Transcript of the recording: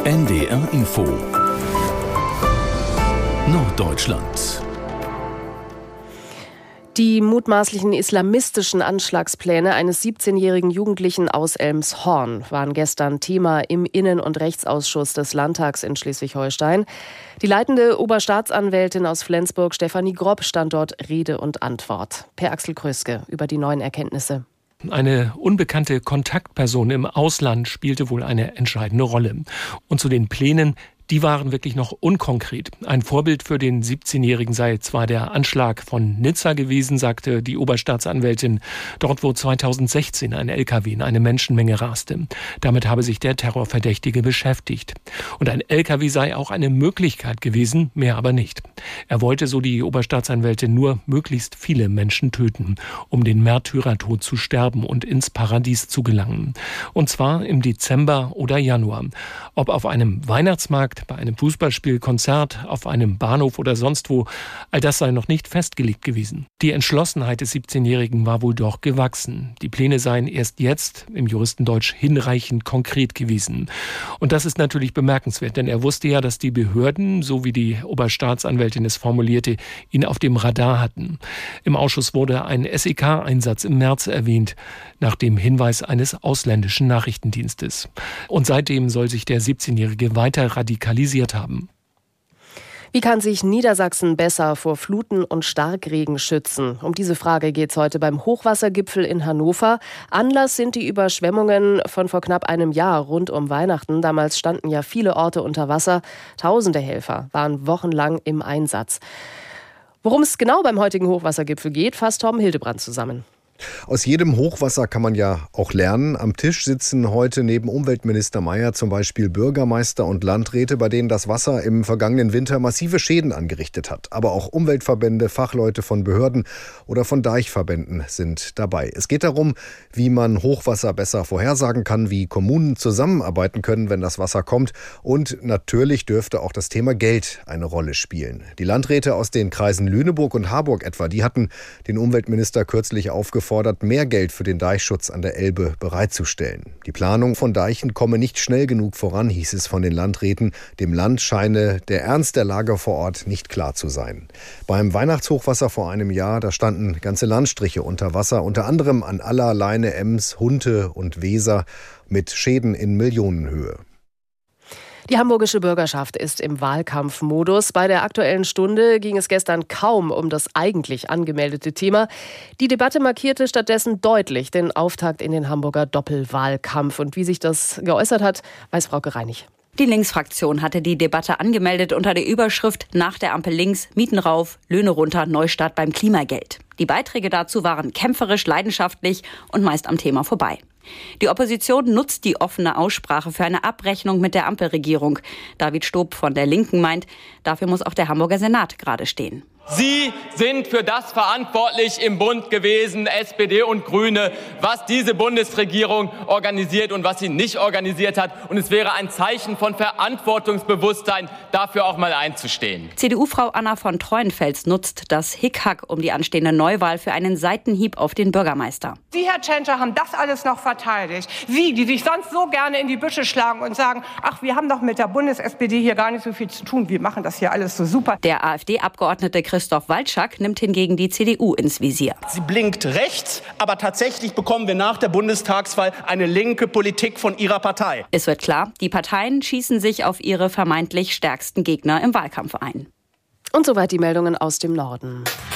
NDR Info Norddeutschland. Die mutmaßlichen islamistischen Anschlagspläne eines 17-jährigen Jugendlichen aus Elmshorn waren gestern Thema im Innen- und Rechtsausschuss des Landtags in Schleswig-Holstein. Die leitende Oberstaatsanwältin aus Flensburg, Stefanie Grob, stand dort Rede und Antwort. Per Axel Kröske über die neuen Erkenntnisse. Eine unbekannte Kontaktperson im Ausland spielte wohl eine entscheidende Rolle. Und zu den Plänen, die waren wirklich noch unkonkret. Ein Vorbild für den 17-Jährigen sei zwar der Anschlag von Nizza gewesen, sagte die Oberstaatsanwältin, dort wo 2016 ein LKW in eine Menschenmenge raste. Damit habe sich der Terrorverdächtige beschäftigt. Und ein LKW sei auch eine Möglichkeit gewesen, mehr aber nicht. Er wollte, so die Oberstaatsanwältin, nur möglichst viele Menschen töten, um den Märtyrertod zu sterben und ins Paradies zu gelangen. Und zwar im Dezember oder Januar. Ob auf einem Weihnachtsmarkt, bei einem Fußballspiel, Konzert, auf einem Bahnhof oder sonst wo, all das sei noch nicht festgelegt gewesen. Die Entschlossenheit des 17-Jährigen war wohl doch gewachsen. Die Pläne seien erst jetzt, im Juristendeutsch, hinreichend konkret gewesen. Und das ist natürlich bemerkenswert, denn er wusste ja, dass die Behörden, so wie die Oberstaatsanwältin es formulierte, ihn auf dem Radar hatten. Im Ausschuss wurde ein SEK-Einsatz im März erwähnt, nach dem Hinweis eines ausländischen Nachrichtendienstes. Und seitdem soll sich der 17-Jährige weiter radikalisiert haben. Wie kann sich Niedersachsen besser vor Fluten und Starkregen schützen? Um diese Frage geht es heute beim Hochwassergipfel in Hannover. Anlass sind die Überschwemmungen von vor knapp einem Jahr rund um Weihnachten. Damals standen ja viele Orte unter Wasser. Tausende Helfer waren wochenlang im Einsatz. Worum es genau beim heutigen Hochwassergipfel geht, fasst Torben Hildebrand zusammen. Aus jedem Hochwasser kann man ja auch lernen. Am Tisch sitzen heute neben Umweltminister Mayer zum Beispiel Bürgermeister und Landräte, bei denen das Wasser im vergangenen Winter massive Schäden angerichtet hat. Aber auch Umweltverbände, Fachleute von Behörden oder von Deichverbänden sind dabei. Es geht darum, wie man Hochwasser besser vorhersagen kann, wie Kommunen zusammenarbeiten können, wenn das Wasser kommt. Und natürlich dürfte auch das Thema Geld eine Rolle spielen. Die Landräte aus den Kreisen Lüneburg und Harburg etwa, die hatten den Umweltminister kürzlich aufgefordert, mehr Geld für den Deichschutz an der Elbe bereitzustellen. Die Planung von Deichen komme nicht schnell genug voran, hieß es von den Landräten. Dem Land scheine der Ernst der Lage vor Ort nicht klar zu sein. Beim Weihnachtshochwasser vor einem Jahr, da standen ganze Landstriche unter Wasser, unter anderem an Aller, Leine, Ems, Hunte und Weser mit Schäden in Millionenhöhe. Die hamburgische Bürgerschaft ist im Wahlkampfmodus. Bei der Aktuellen Stunde ging es gestern kaum um das eigentlich angemeldete Thema. Die Debatte markierte stattdessen deutlich den Auftakt in den Hamburger Doppelwahlkampf. Und wie sich das geäußert hat, weiß Frauke Reinig. Die Linksfraktion hatte die Debatte angemeldet unter der Überschrift „Nach der Ampel links, Mieten rauf, Löhne runter, Neustart beim Klimageld". Die Beiträge dazu waren kämpferisch, leidenschaftlich und meist am Thema vorbei. Die Opposition nutzt die offene Aussprache für eine Abrechnung mit der Ampelregierung. David Stob von der Linken meint, dafür muss auch der Hamburger Senat gerade stehen. Sie sind für das verantwortlich im Bund gewesen, SPD und Grüne, was diese Bundesregierung organisiert und was sie nicht organisiert hat. Und es wäre ein Zeichen von Verantwortungsbewusstsein, dafür auch mal einzustehen. CDU-Frau Anna von Treuenfels nutzt das Hickhack um die anstehende Neuwahl für einen Seitenhieb auf den Bürgermeister. Sie, Herr Tschentscher, haben das alles noch verteidigt. Sie, die sich sonst so gerne in die Büsche schlagen und sagen, ach, wir haben doch mit der Bundes-SPD hier gar nicht so viel zu tun. Wir machen das hier alles so super. Der AfD-Abgeordnete Christoph Waltschak nimmt hingegen die CDU ins Visier. Sie blinkt rechts, aber tatsächlich bekommen wir nach der Bundestagswahl eine linke Politik von ihrer Partei. Es wird klar, die Parteien schießen sich auf ihre vermeintlich stärksten Gegner im Wahlkampf ein. Und soweit die Meldungen aus dem Norden.